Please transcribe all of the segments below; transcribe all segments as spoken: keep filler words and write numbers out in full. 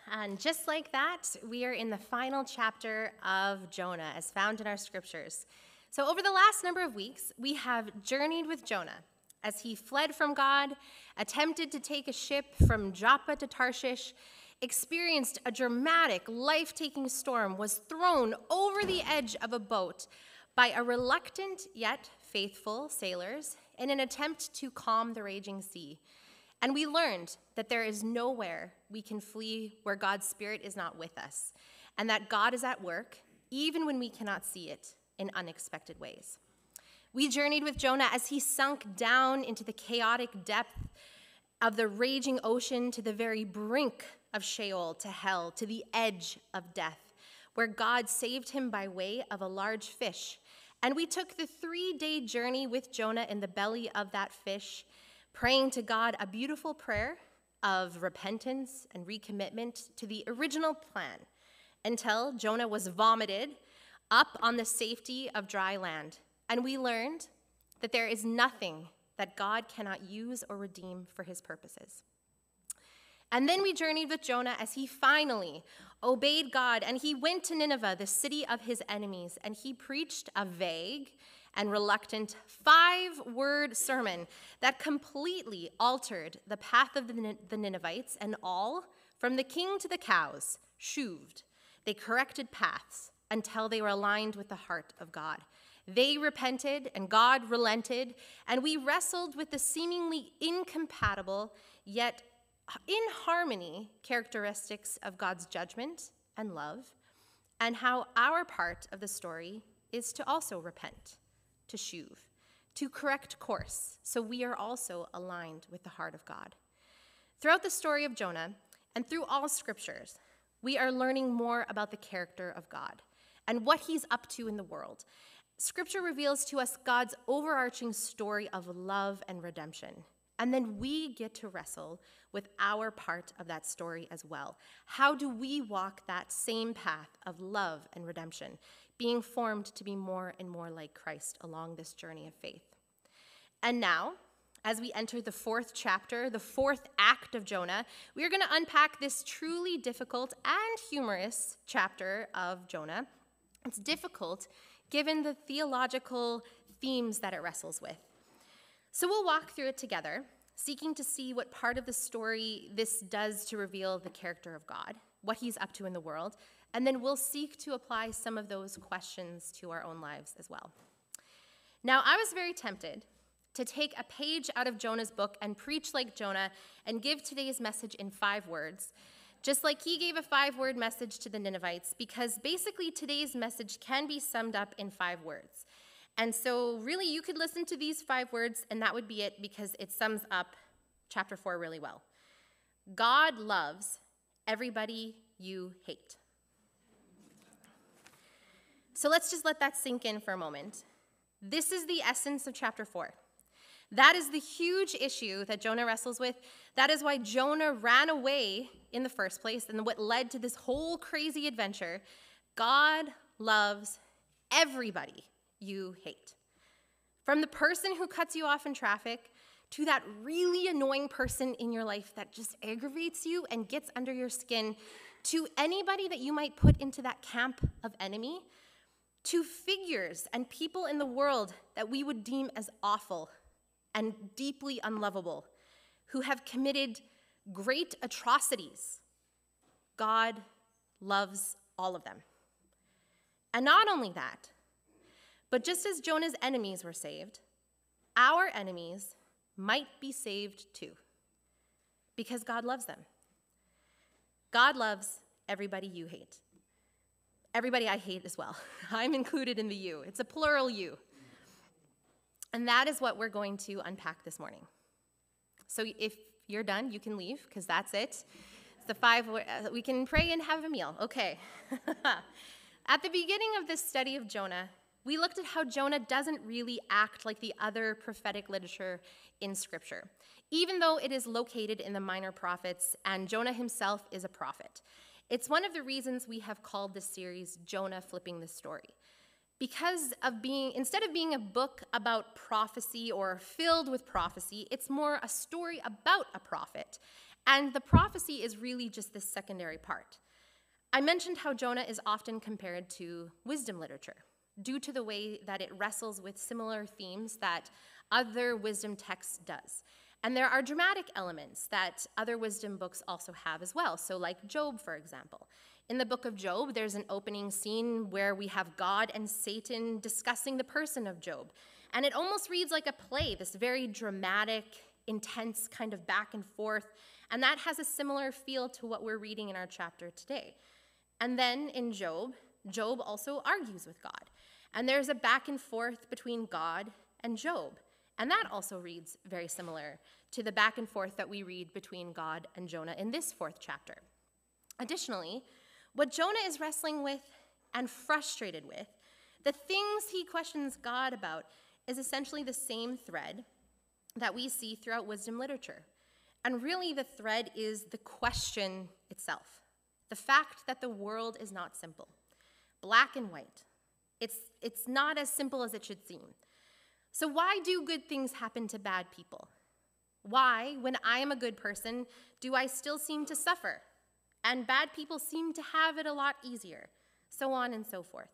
And just like that, we are in the final chapter of Jonah, as found in our scriptures. So over the last number of weeks, we have journeyed with Jonah as he fled from God, attempted to take a ship from Joppa to Tarshish, experienced a dramatic, life-taking storm, was thrown over the edge of a boat by a reluctant yet faithful sailors in an attempt to calm the raging sea. And we learned that there is nowhere we can flee where God's Spirit is not with us, and that God is at work, even when we cannot see it, in unexpected ways. We journeyed with Jonah as he sunk down into the chaotic depth of the raging ocean, to the very brink of Sheol, to hell, to the edge of death, where God saved him by way of a large fish. And we took the three-day journey with Jonah in the belly of that fish, praying to God a beautiful prayer of repentance and recommitment to the original plan, until Jonah was vomited up on the safety of dry land. And we learned that there is nothing that God cannot use or redeem for his purposes. And then we journeyed with Jonah as he finally obeyed God, and he went to Nineveh, the city of his enemies, and he preached a vague and reluctant five-word sermon that completely altered the path of the Ninevites, and all, from the king to the cows, shuved. They corrected paths until they were aligned with the heart of God. They repented, and God relented, and we wrestled with the seemingly incompatible, yet in harmony, characteristics of God's judgment and love, and how our part of the story is to also repent, to shuv, to correct course, so we are also aligned with the heart of God. Throughout the story of Jonah, and through all scriptures, we are learning more about the character of God and what he's up to in the world. Scripture reveals to us God's overarching story of love and redemption. And then we get to wrestle with our part of that story as well. How do we walk that same path of love and redemption, being formed to be more and more like Christ along this journey of faith? And now, as we enter the fourth chapter, the fourth act of Jonah, we are going to unpack this truly difficult and humorous chapter of Jonah. It's difficult given the theological themes that it wrestles with. So we'll walk through it together, seeking to see what part of the story this does to reveal the character of God, what he's up to in the world, and then we'll seek to apply some of those questions to our own lives as well. Now, I was very tempted to take a page out of Jonah's book and preach like Jonah and give today's message in five words, just like he gave a five-word message to the Ninevites, because basically today's message can be summed up in five words. And so really you could listen to these five words and that would be it, because it sums up chapter four really well. God loves everybody you hate. So let's just let that sink in for a moment. This is the essence of chapter four. That is the huge issue that Jonah wrestles with. That is why Jonah ran away in the first place and what led to this whole crazy adventure. God loves everybody you hate. From the person who cuts you off in traffic to that really annoying person in your life that just aggravates you and gets under your skin, to anybody that you might put into that camp of enemy, to figures and people in the world that we would deem as awful and deeply unlovable, who have committed great atrocities. God loves all of them. And not only that, but just as Jonah's enemies were saved, our enemies might be saved too, because God loves them. God loves everybody you hate. Everybody I hate as well. I'm included in the you. It's a plural you. And that is what we're going to unpack this morning. So if you're done, you can leave, because that's it. It's the five, we can pray and have a meal. Okay. At the beginning of this study of Jonah, we looked at how Jonah doesn't really act like the other prophetic literature in Scripture, even though it is located in the minor prophets, and Jonah himself is a prophet. It's one of the reasons we have called this series Jonah Flipping the Story. Because of being, instead of being a book about prophecy or filled with prophecy, it's more a story about a prophet And the prophecy is really just this secondary part. I mentioned how Jonah is often compared to wisdom literature due to the way that it wrestles with similar themes that other wisdom texts does. And there are dramatic elements that other wisdom books also have as well. So like Job, for example. In the book of Job, there's an opening scene where we have God and Satan discussing the person of Job. And it almost reads like a play, this very dramatic, intense kind of back and forth. And that has a similar feel to what we're reading in our chapter today. And then in Job, Job also argues with God. And there's a back and forth between God and Job. And that also reads very similar to the back and forth that we read between God and Jonah in this fourth chapter. Additionally, what Jonah is wrestling with and frustrated with, the things he questions God about, is essentially the same thread that we see throughout wisdom literature. And really the thread is the question itself, the fact that the world is not simple, black and white. It's, it's not as simple as it should seem. So why do good things happen to bad people? Why, when I am a good person, do I still seem to suffer? And bad people seem to have it a lot easier, so on and so forth.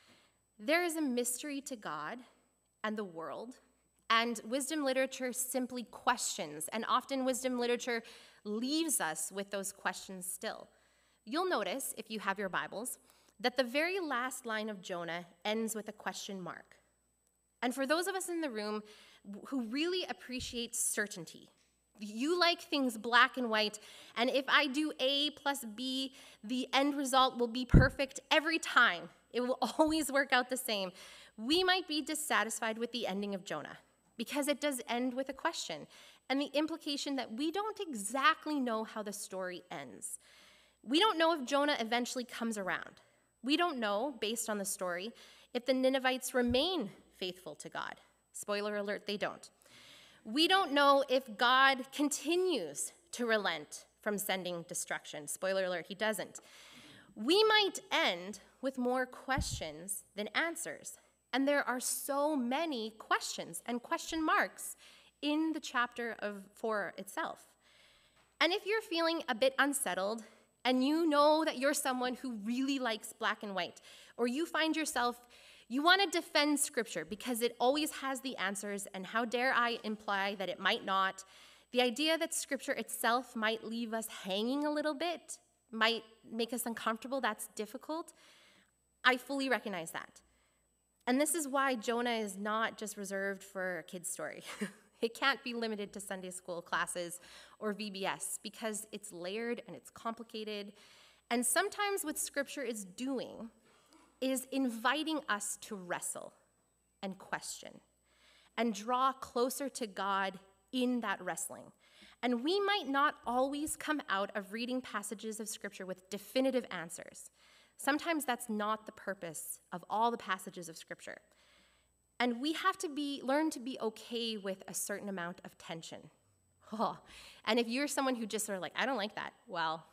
There is a mystery to God and the world, and wisdom literature simply questions, and often wisdom literature leaves us with those questions still. You'll notice, if you have your Bibles, that the very last line of Jonah ends with a question mark. And for those of us in the room who really appreciate certainty, you like things black and white, and if I do A plus B, the end result will be perfect every time. It will always work out the same. We might be dissatisfied with the ending of Jonah because it does end with a question and the implication that we don't exactly know how the story ends. We don't know if Jonah eventually comes around. We don't know, based on the story, if the Ninevites remain faithful to God. Spoiler alert, they don't. We don't know if God continues to relent from sending destruction. Spoiler alert, he doesn't. We might end with more questions than answers. And there are so many questions and question marks in the chapter of four itself. And if you're feeling a bit unsettled, and you know that you're someone who really likes black and white, or you find yourself, you want to defend Scripture because it always has the answers, and how dare I imply that it might not, the idea that Scripture itself might leave us hanging a little bit, might make us uncomfortable, that's difficult, I fully recognize that. And this is why Jonah is not just reserved for a kid's story. It can't be limited to Sunday school classes or V B S because it's layered and it's complicated. And sometimes what Scripture is doing is inviting us to wrestle and question and draw closer to God in that wrestling. And we might not always come out of reading passages of Scripture with definitive answers. Sometimes that's not the purpose of all the passages of Scripture. And we have to be learn to be okay with a certain amount of tension. Oh. And if you're someone who just sort of like, I don't like that, well,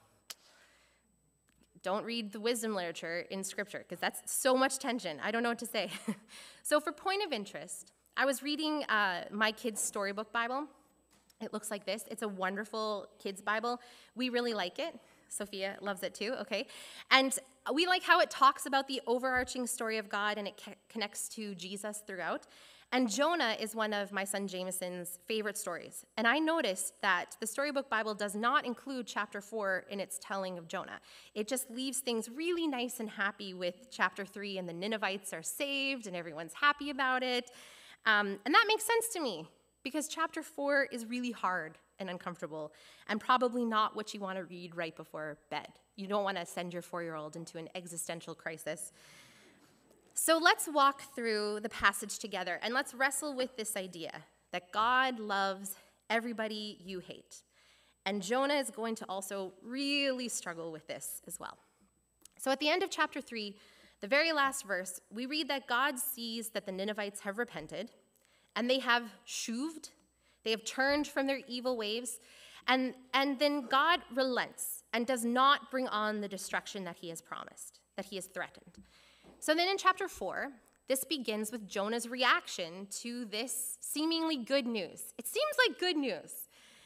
don't read the wisdom literature in Scripture, because that's so much tension. I don't know what to say. So for point of interest, I was reading uh, my kids' storybook Bible. It looks like this. It's a wonderful kids' Bible. We really like it. Sophia loves it too, okay? And we like how it talks about the overarching story of God and it c- connects to Jesus throughout. And Jonah is one of my son Jameson's favorite stories. And I noticed that the Storybook Bible does not include chapter four in its telling of Jonah. It just leaves things really nice and happy with chapter three, and the Ninevites are saved and everyone's happy about it. Um, and that makes sense to me because chapter four is really hard and uncomfortable, and probably not what you want to read right before bed. You don't want to send your four-year-old into an existential crisis. So let's walk through the passage together, and let's wrestle with this idea that God loves everybody you hate. And Jonah is going to also really struggle with this as well. So at the end of chapter three, the very last verse, we read that God sees that the Ninevites have repented, and they have shuved. They have turned from their evil ways, and, and then God relents and does not bring on the destruction that he has promised, that he has threatened. So then in chapter four, this begins with Jonah's reaction to this seemingly good news. It seems like good news.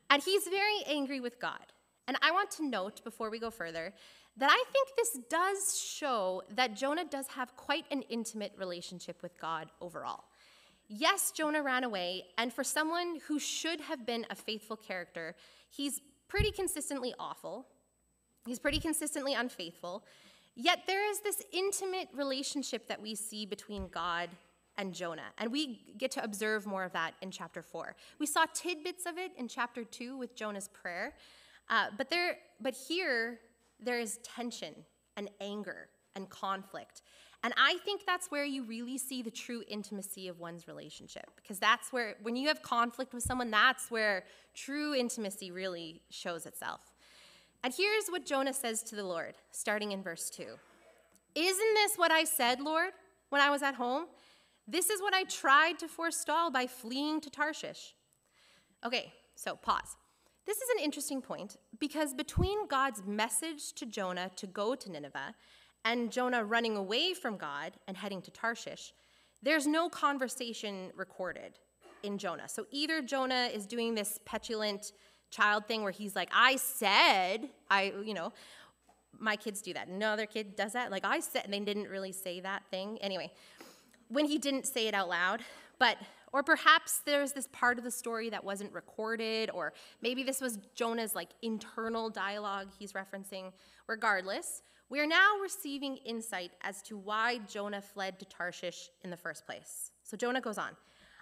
And he's very angry with God. And I want to note, before we go further, that I think this does show that Jonah does have quite an intimate relationship with God overall. Yes, Jonah ran away, and for someone who should have been a faithful character, he's pretty consistently awful. He's pretty consistently unfaithful. Yet there is this intimate relationship that we see between God and Jonah, and we get to observe more of that in chapter four. We saw tidbits of it in chapter two with Jonah's prayer, uh, but there, but here there is tension and anger and conflict. And I think that's where you really see the true intimacy of one's relationship, because that's where, when you have conflict with someone, that's where true intimacy really shows itself. And here's what Jonah says to the Lord, starting in verse two. Isn't this what I said, Lord, when I was at home? This is what I tried to forestall by fleeing to Tarshish. Okay, so pause. This is an interesting point, because between God's message to Jonah to go to Nineveh and Jonah running away from God and heading to Tarshish, there's no conversation recorded in Jonah. So either Jonah is doing this petulant child thing where he's like, I said, I, you know, my kids do that. No other kid does that. Like, I said, and they didn't really say that thing. Anyway, when he didn't say it out loud, but, or perhaps there's this part of the story that wasn't recorded, or maybe this was Jonah's like internal dialogue he's referencing. Regardless, we are now receiving insight as to why Jonah fled to Tarshish in the first place. So Jonah goes on,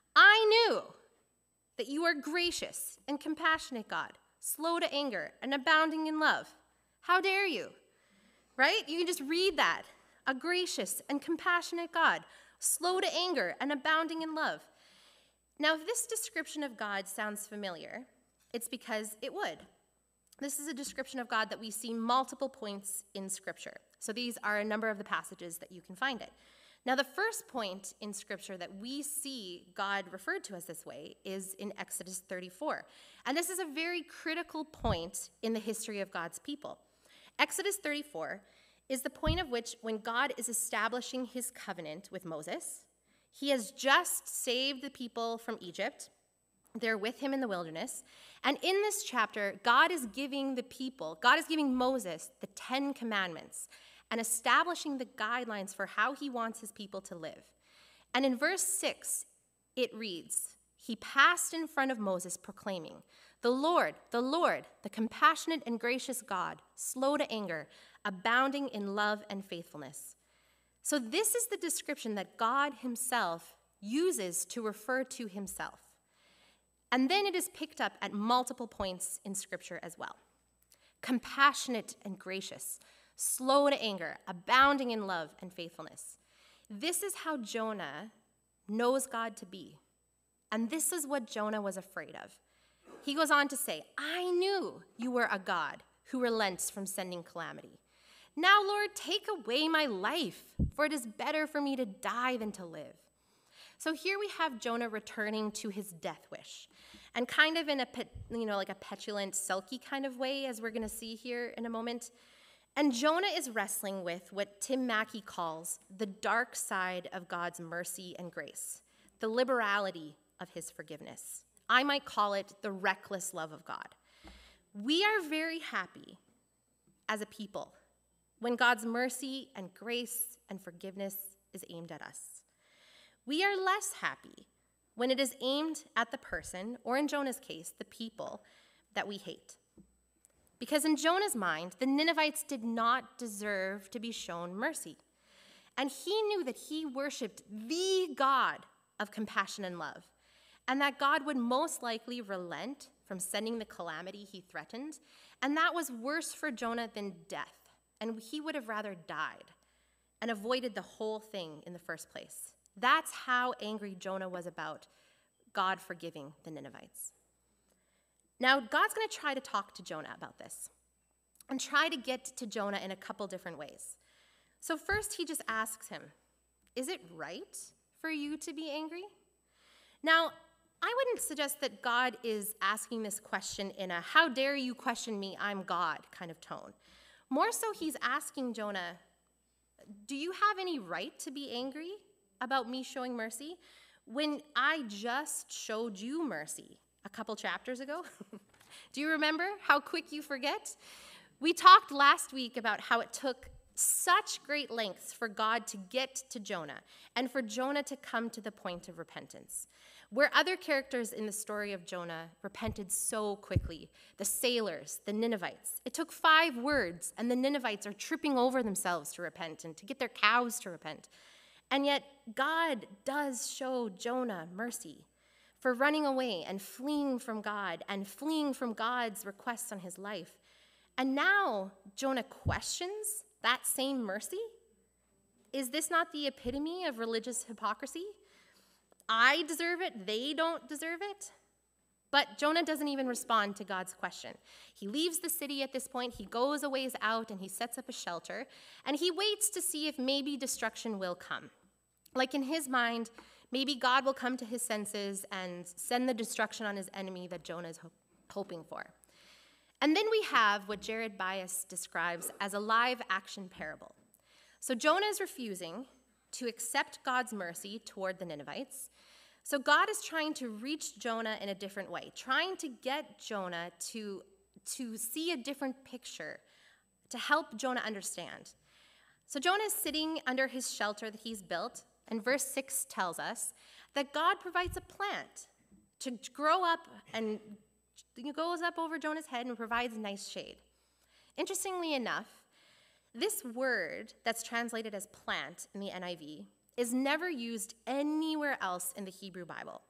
I knew that you are gracious and compassionate, God, slow to anger and abounding in love. How dare you? Right? You can just read that. A gracious and compassionate God, slow to anger and abounding in love. Now, if this description of God sounds familiar, it's because it would. This is a description of God that we see multiple points in Scripture. So these are a number of the passages that you can find it. Now, the first point in Scripture that we see God referred to as this way is in Exodus thirty-four. And this is a very critical point in the history of God's people. Exodus thirty-four is the point of which when God is establishing his covenant with Moses, he has just saved the people from Egypt. They're with him in the wilderness. And in this chapter, God is giving the people, God is giving Moses the Ten Commandments and establishing the guidelines for how he wants his people to live. And in verse six, it reads, he passed in front of Moses proclaiming, the Lord, the Lord, the compassionate and gracious God, slow to anger, abounding in love and faithfulness. So this is the description that God himself uses to refer to himself. And then it is picked up at multiple points in Scripture as well. Compassionate and gracious, slow to anger, abounding in love and faithfulness. This is how Jonah knows God to be. And this is what Jonah was afraid of. He goes on to say, I knew you were a God who relents from sending calamity. Now, Lord, take away my life, for it is better for me to die than to live. So here we have Jonah returning to his death wish, and kind of in a, you know, like a petulant, sulky kind of way, as we're going to see here in a moment. And Jonah is wrestling with what Tim Mackey calls the dark side of God's mercy and grace, the liberality of his forgiveness. I might call it the reckless love of God. We are very happy as a people when God's mercy and grace and forgiveness is aimed at us. We are less happy when it is aimed at the person, or in Jonah's case, the people that we hate. Because in Jonah's mind, the Ninevites did not deserve to be shown mercy. And he knew that he worshiped the God of compassion and love, and that God would most likely relent from sending the calamity he threatened, and that was worse for Jonah than death, and he would have rather died and avoided the whole thing in the first place. That's how angry Jonah was about God forgiving the Ninevites. Now, God's going to try to talk to Jonah about this and try to get to Jonah in a couple different ways. So first, he just asks him, is it right for you to be angry? Now, I wouldn't suggest that God is asking this question in a how dare you question me, I'm God kind of tone. More so, he's asking Jonah, do you have any right to be angry about me showing mercy when I just showed you mercy a couple chapters ago? Do you remember how quick you forget? We talked last week about how it took such great lengths for God to get to Jonah and for Jonah to come to the point of repentance. Where other characters in the story of Jonah repented so quickly, the sailors, the Ninevites, it took five words, and the Ninevites are tripping over themselves to repent and to get their cows to repent. And yet, God does show Jonah mercy for running away and fleeing from God and fleeing from God's requests on his life. And now, Jonah questions that same mercy? Is this not the epitome of religious hypocrisy? I deserve it, they don't deserve it. But Jonah doesn't even respond to God's question. He leaves the city at this point, he goes a ways out and he sets up a shelter, and he waits to see if maybe destruction will come. Like in his mind, maybe God will come to his senses and send the destruction on his enemy that Jonah is ho- hoping for. And then we have what Jared Byas describes as a live action parable. So Jonah is refusing to accept God's mercy toward the Ninevites. So God is trying to reach Jonah in a different way, trying to get Jonah to, to see a different picture, to help Jonah understand. So Jonah is sitting under his shelter that he's built, and verse six tells us that God provides a plant to grow up, and it goes up over Jonah's head and provides nice shade. Interestingly enough, this word that's translated as plant in the N I V is never used anywhere else in the Hebrew Bible.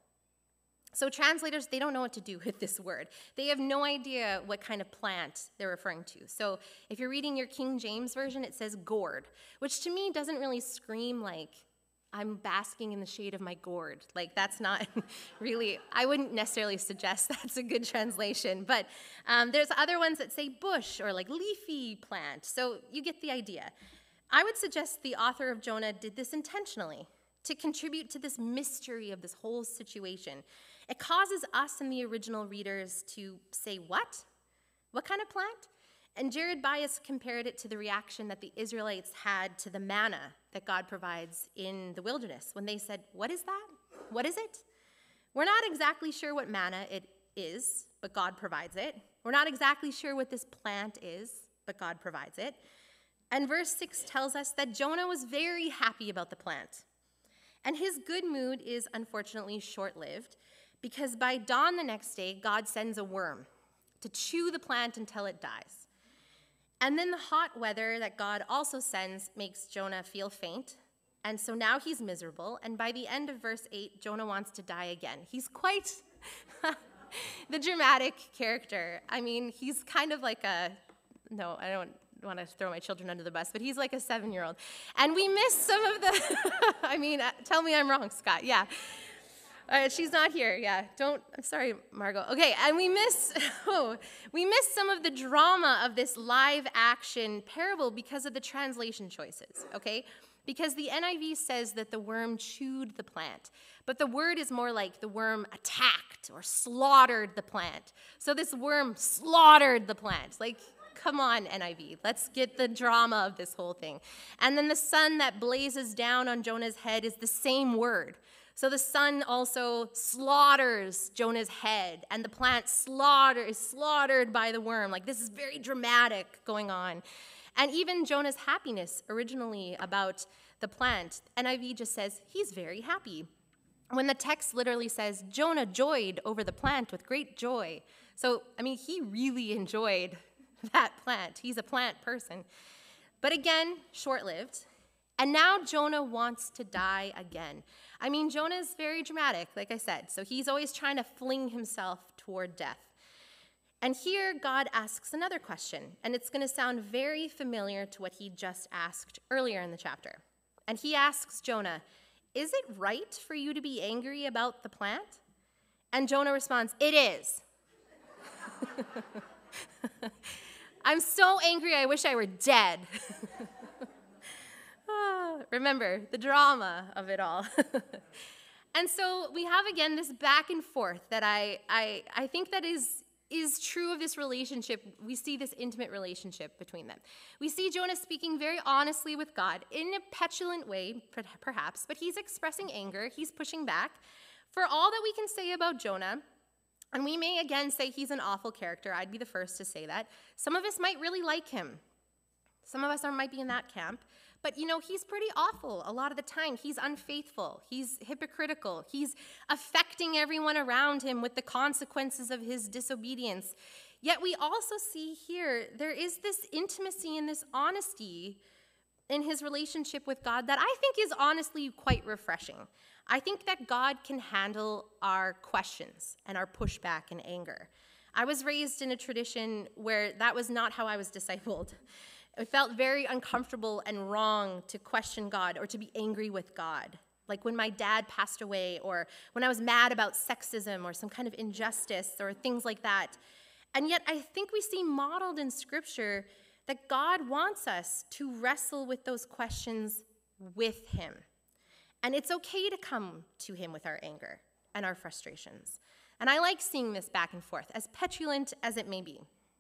So translators, they don't know what to do with this word. They have no idea what kind of plant they're referring to. So if you're reading your King James Version, it says gourd, which to me doesn't really scream like I'm basking in the shade of my gourd. Like that's not really, I wouldn't necessarily suggest that's a good translation, but um, there's other ones that say bush or like leafy plant. So you get the idea. I would suggest the author of Jonah did this intentionally to contribute to this mystery of this whole situation. It causes us and the original readers to say, what? What kind of plant? And Jared Byas compared it to the reaction that the Israelites had to the manna that God provides in the wilderness when they said, what is that? What is it? We're not exactly sure what manna it is, but God provides it. We're not exactly sure what this plant is, but God provides it. And verse six tells us that Jonah was very happy about the plant. And his good mood is unfortunately short-lived, because by dawn the next day, God sends a worm to chew the plant until it dies. And then the hot weather that God also sends makes Jonah feel faint. And so now he's miserable. And by the end of verse eight, Jonah wants to die again. He's quite the dramatic character. I mean, he's kind of like a, no, I don't want to throw my children under the bus, but he's like a seven-year-old. And we miss some of the, I mean, uh, tell me I'm wrong, Scott. Yeah. Uh, she's not here, yeah. Don't, I'm sorry, Margot. Okay, and we miss, oh, we miss some of the drama of this live action parable because of the translation choices, okay? Because the N I V says that the worm chewed the plant, but the word is more like the worm attacked or slaughtered the plant. So this worm slaughtered the plant. Like, come on, N I V. Let's get the drama of this whole thing. And then the sun that blazes down on Jonah's head is the same word. So the sun also slaughters Jonah's head, and the plant slaughter is slaughtered by the worm. Like, this is very dramatic going on. And even Jonah's happiness originally about the plant, N I V just says, he's very happy. When the text literally says, Jonah joyed over the plant with great joy. So, I mean, he really enjoyed that plant. He's a plant person. But again, short-lived. And now Jonah wants to die again. I mean, Jonah is very dramatic, like I said. So he's always trying to fling himself toward death. And here God asks another question, and it's going to sound very familiar to what he just asked earlier in the chapter. And he asks Jonah, is it right for you to be angry about the plant? And Jonah responds, it is. I'm so angry, I wish I were dead. ah, remember, the drama of it all. And so we have, again, this back and forth that I, I, I think that is, is true of this relationship. We see this intimate relationship between them. We see Jonah speaking very honestly with God in a petulant way, perhaps, but he's expressing anger. He's pushing back. For all that we can say about Jonah, And we may again say he's an awful character. I'd be the first to say that. Some of us might really like him. Some of us are, might be in that camp. But, you know, he's pretty awful a lot of the time. He's unfaithful. He's hypocritical. He's affecting everyone around him with the consequences of his disobedience. Yet we also see here there is this intimacy and this honesty in his relationship with God that I think is honestly quite refreshing. I think that God can handle our questions and our pushback and anger. I was raised in a tradition where that was not how I was discipled. It felt very uncomfortable and wrong to question God or to be angry with God. Like when my dad passed away, or when I was mad about sexism or some kind of injustice or things like that. And yet I think we see modeled in Scripture that God wants us to wrestle with those questions with him. And it's okay to come to him with our anger and our frustrations. And I like seeing this back and forth, as petulant as it may be.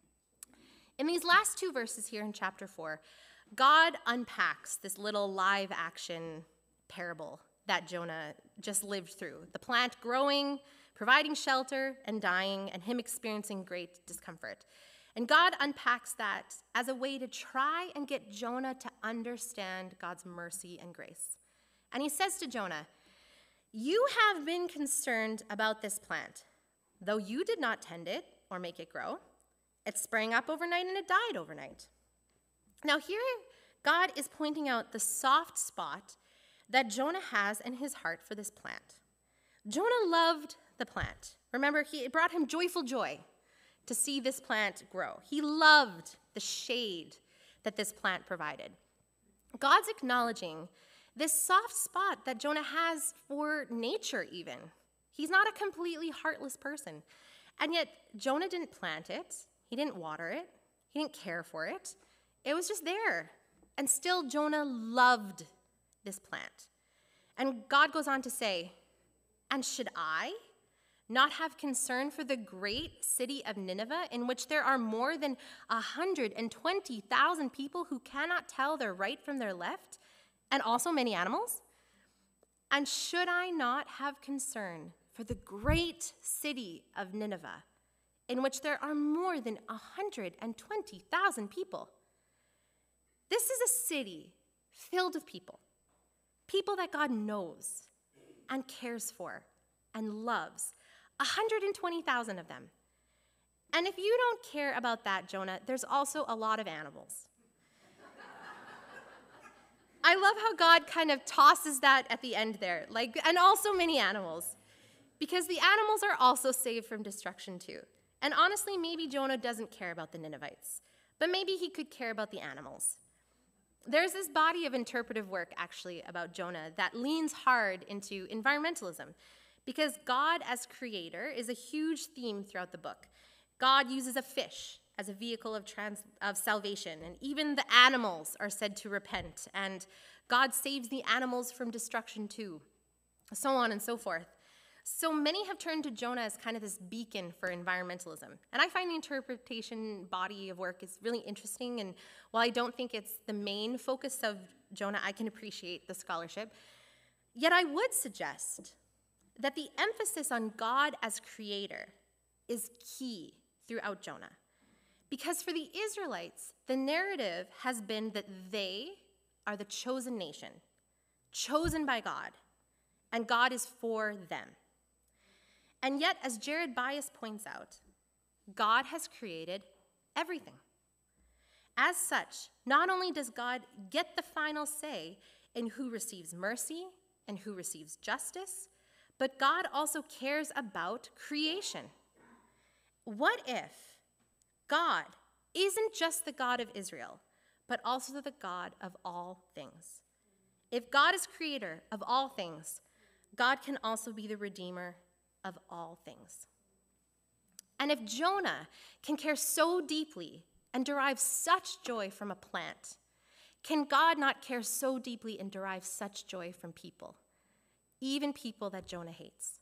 In these last two verses here in chapter four, God unpacks this little live action parable that Jonah just lived through. The plant growing, providing shelter, and dying, and him experiencing great discomfort. And God unpacks that as a way to try and get Jonah to understand God's mercy and grace. And he says to Jonah, "You have been concerned about this plant, though you did not tend it or make it grow. It sprang up overnight and it died overnight." Now here, God is pointing out the soft spot that Jonah has in his heart for this plant. Jonah loved the plant. Remember, he, it brought him joyful joy to see this plant grow. He loved the shade that this plant provided. God's acknowledging this soft spot that Jonah has for nature even. He's not a completely heartless person. And yet, Jonah didn't plant it. He didn't water it. He didn't care for it. It was just there. And still, Jonah loved this plant. And God goes on to say, "And should I not have concern for the great city of Nineveh, in which there are more than one hundred twenty thousand people who cannot tell their right from their left, and also many animals? And should I not have concern for the great city of Nineveh, in which there are more than one hundred twenty thousand people?" This is a city filled with people, people that God knows and cares for and loves, one hundred twenty thousand of them. And if you don't care about that, Jonah, there's also a lot of animals. I love how God kind of tosses that at the end there, like, and also many animals, because the animals are also saved from destruction too. And honestly, maybe Jonah doesn't care about the Ninevites, but maybe he could care about the animals. There's this body of interpretive work, actually, about Jonah that leans hard into environmentalism, because God as creator is a huge theme throughout the book. God uses a fish as a vehicle of, trans- of salvation, and even the animals are said to repent, and God saves the animals from destruction too, so on and so forth. So many have turned to Jonah as kind of this beacon for environmentalism. And I find the interpretation body of work is really interesting. And while I don't think it's the main focus of Jonah, I can appreciate the scholarship. Yet I would suggest that the emphasis on God as creator is key throughout Jonah. Because for the Israelites, the narrative has been that they are the chosen nation, chosen by God, and God is for them. And yet, as Jared Bias points out, God has created everything. As such, not only does God get the final say in who receives mercy and who receives justice, but God also cares about creation. What if God isn't just the God of Israel, but also the God of all things? If God is creator of all things, God can also be the redeemer of all things. And if Jonah can care so deeply and derive such joy from a plant, can God not care so deeply and derive such joy from people, even people that Jonah hates?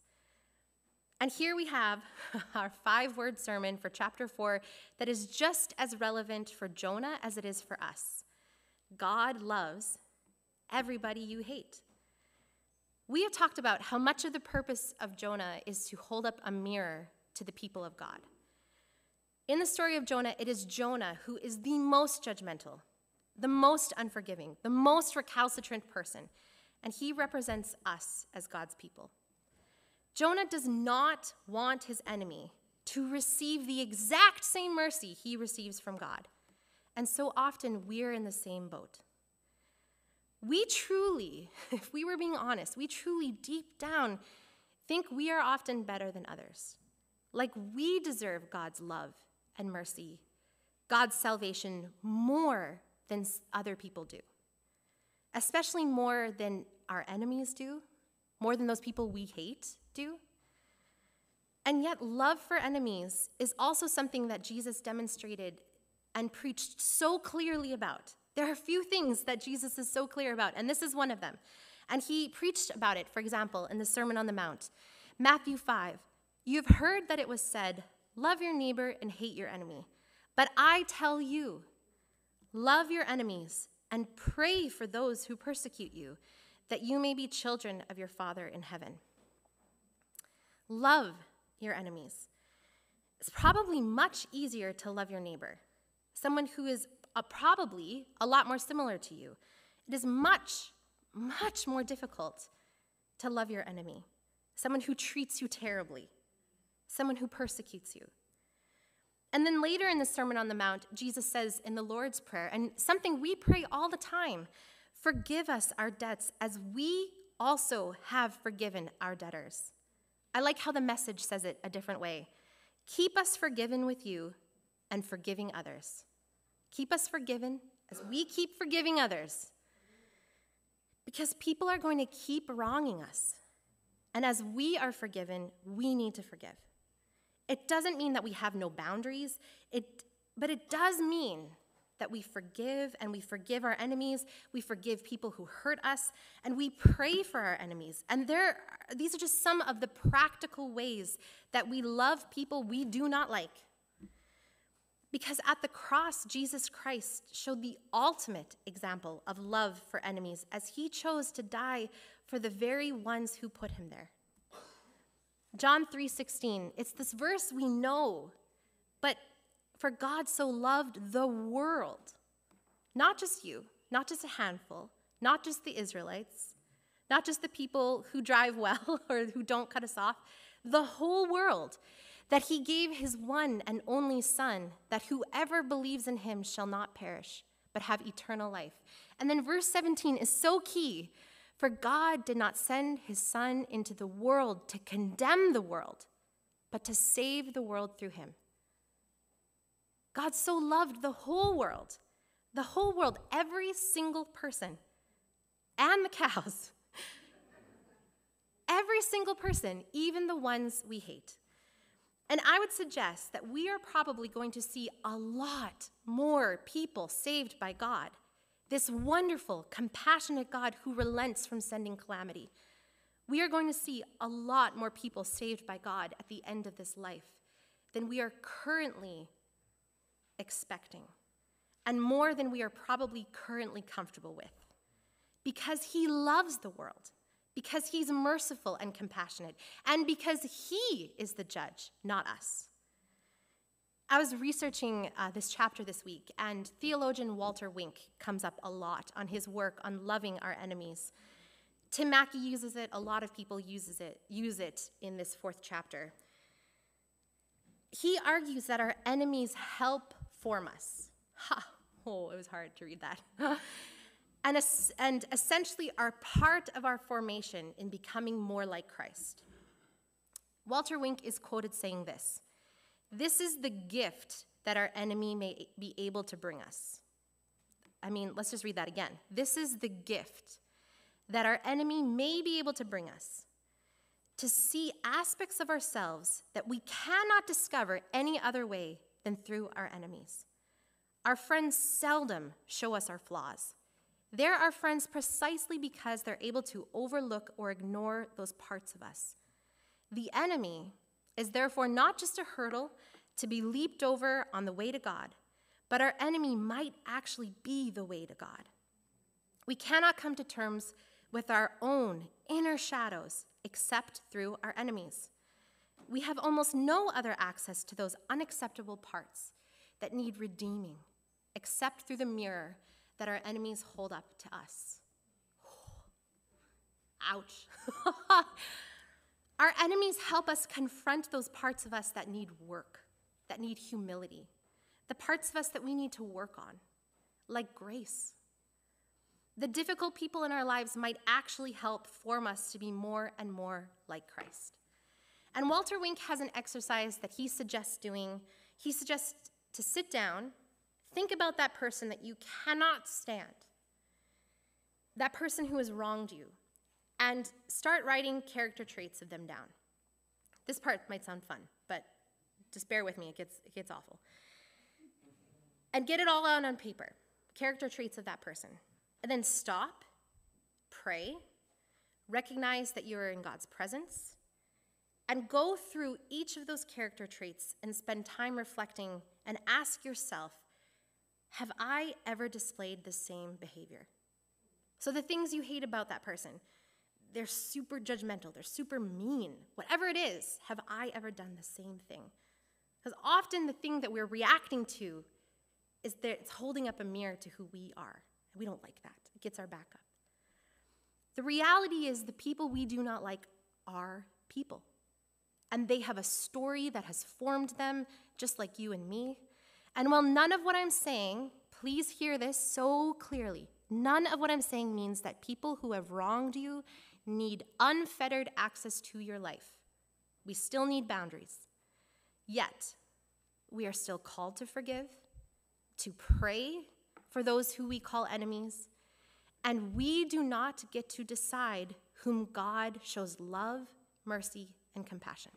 And here we have our five-word sermon for chapter four that is just as relevant for Jonah as it is for us. God loves everybody you hate. We have talked about how much of the purpose of Jonah is to hold up a mirror to the people of God. In the story of Jonah, it is Jonah who is the most judgmental, the most unforgiving, the most recalcitrant person, and he represents us as God's people. Jonah does not want his enemy to receive the exact same mercy he receives from God, and so often we're in the same boat. We truly, if we were being honest, we truly deep down think we are often better than others, like we deserve God's love and mercy, God's salvation more than other people do, especially more than our enemies do, more than those people we hate do. And yet love for enemies is also something that Jesus demonstrated and preached so clearly about. There are a few things that Jesus is so clear about, and this is one of them. And he preached about it, for example, in the Sermon on the Mount. Matthew five, "You've heard that it was said, 'Love your neighbor and hate your enemy.' But I tell you, love your enemies and pray for those who persecute you, that you may be children of your Father in heaven." Love your enemies. It's probably much easier to love your neighbor, someone who is uh, probably a lot more similar to you. It is much, much more difficult to love your enemy, someone who treats you terribly, someone who persecutes you. And then later in the Sermon on the Mount, Jesus says in the Lord's Prayer, and something we pray all the time, "Forgive us our debts as we also have forgiven our debtors." I like how the Message says it a different way. "Keep us forgiven with you and forgiving others." Keep us forgiven as we keep forgiving others. Because people are going to keep wronging us. And as we are forgiven, we need to forgive. It doesn't mean that we have no boundaries, it, but it does mean that we forgive and we forgive our enemies, we forgive people who hurt us, and we pray for our enemies. And there, these are just some of the practical ways that we love people we do not like. Because at the cross, Jesus Christ showed the ultimate example of love for enemies as he chose to die for the very ones who put him there. John three sixteen, it's this verse we know, but for God so loved the world, not just you, not just a handful, not just the Israelites, not just the people who drive well or who don't cut us off, the whole world, that he gave his one and only Son, that whoever believes in him shall not perish, but have eternal life. And then verse seventeen is so key. For God did not send his Son into the world to condemn the world, but to save the world through him. God so loved the whole world, the whole world, every single person, and the cows, every single person, even the ones we hate. And I would suggest that we are probably going to see a lot more people saved by God, this wonderful, compassionate God who relents from sending calamity. We are going to see a lot more people saved by God at the end of this life than we are currently expecting, and more than we are probably currently comfortable with, because he loves the world, because he's merciful and compassionate, and because he is the judge, not us. I was researching uh, this chapter this week, and theologian Walter Wink comes up a lot on his work on loving our enemies. Tim Mackie uses it, a lot of people uses it, use it in this fourth chapter. He argues that our enemies help form us. Ha! Oh, it was hard to read that. and, es- and essentially are part of our formation in becoming more like Christ. Walter Wink is quoted saying this: "This is the gift that our enemy may be able to bring us." I mean, let's just read that again. This is the gift that our enemy may be able to bring us, to see aspects of ourselves that we cannot discover any other way than through our enemies. Our friends seldom show us our flaws. They're our friends precisely because they're able to overlook or ignore those parts of us. The enemy is therefore not just a hurdle to be leaped over on the way to God, but our enemy might actually be the way to God. We cannot come to terms with our own inner shadows except through our enemies. We have almost no other access to those unacceptable parts that need redeeming, except through the mirror that our enemies hold up to us. Ouch. Our enemies help us confront those parts of us that need work, that need humility, the parts of us that we need to work on, like grace. The difficult people in our lives might actually help form us to be more and more like Christ. And Walter Wink has an exercise that he suggests doing. He suggests to sit down, think about that person that you cannot stand, that person who has wronged you, and start writing character traits of them down. This part might sound fun, but just bear with me, it gets, it gets awful. And get it all out on paper, character traits of that person. And then stop, pray, recognize that you're in God's presence, and go through each of those character traits and spend time reflecting and ask yourself, have I ever displayed the same behavior? So the things you hate about that person, they're super judgmental, they're super mean, whatever it is, have I ever done the same thing? Because often the thing that we're reacting to is that it's holding up a mirror to who we are. And we don't like that. It gets our back up. The reality is the people we do not like are people. And they have a story that has formed them, just like you and me. And while none of what I'm saying, please hear this so clearly, none of what I'm saying means that people who have wronged you need unfettered access to your life. We still need boundaries. Yet, we are still called to forgive, to pray for those who we call enemies, and we do not get to decide whom God shows love, mercy, and compassion.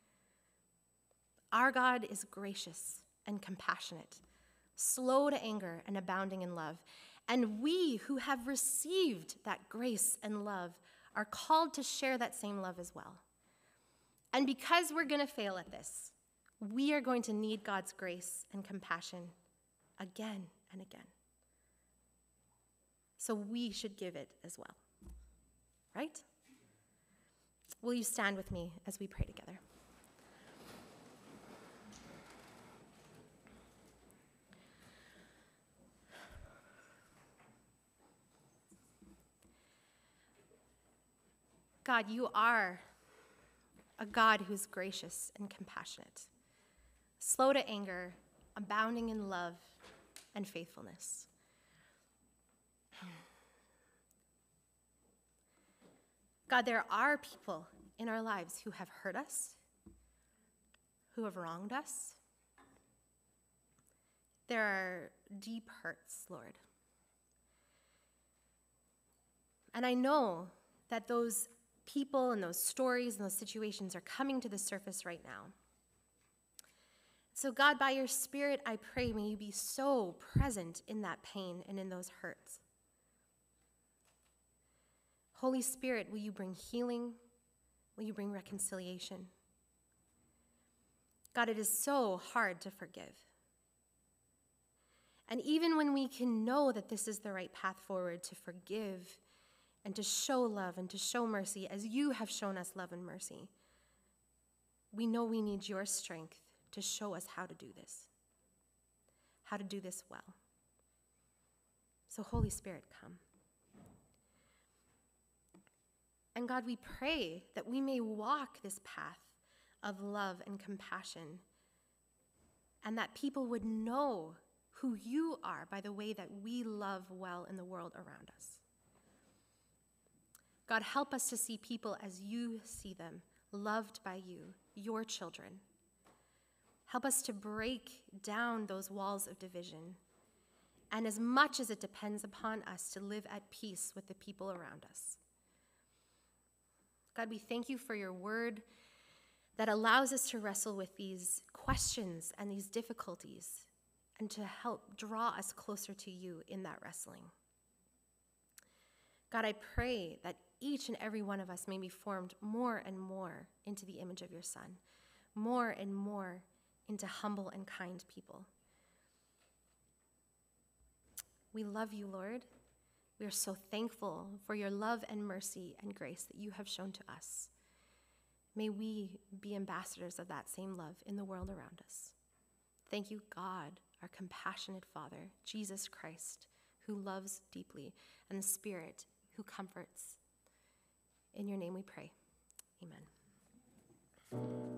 Our God is gracious and compassionate, slow to anger and abounding in love, and we who have received that grace and love are called to share that same love as well. And because we're going to fail at this, we are going to need God's grace and compassion again and again. So we should give it as well, right? Will you stand with me as we pray together? God, you are a God who's gracious and compassionate, slow to anger, abounding in love and faithfulness. God, there are people in our lives who have hurt us, who have wronged us. There are deep hurts, Lord. And I know that those people and those stories and those situations are coming to the surface right now. So God, by your Spirit, I pray, may you be so present in that pain and in those hurts. Holy Spirit, will you bring healing? Will you bring reconciliation? God, it is so hard to forgive. And even when we can know that this is the right path forward to forgive and to show love and to show mercy as you have shown us love and mercy, we know we need your strength to show us how to do this, how to do this well. So Holy Spirit, come. And God, we pray that we may walk this path of love and compassion, and that people would know who you are by the way that we love well in the world around us. God, help us to see people as you see them, loved by you, your children. Help us to break down those walls of division, and as much as it depends upon us, to live at peace with the people around us. God, we thank you for your word that allows us to wrestle with these questions and these difficulties and to help draw us closer to you in that wrestling. God, I pray that each and every one of us may be formed more and more into the image of your Son, more and more into humble and kind people. We love you, Lord. We are so thankful for your love and mercy and grace that you have shown to us. May we be ambassadors of that same love in the world around us. Thank you, God, our compassionate Father, Jesus Christ, who loves deeply, and the Spirit who comforts. In your name we pray. Amen.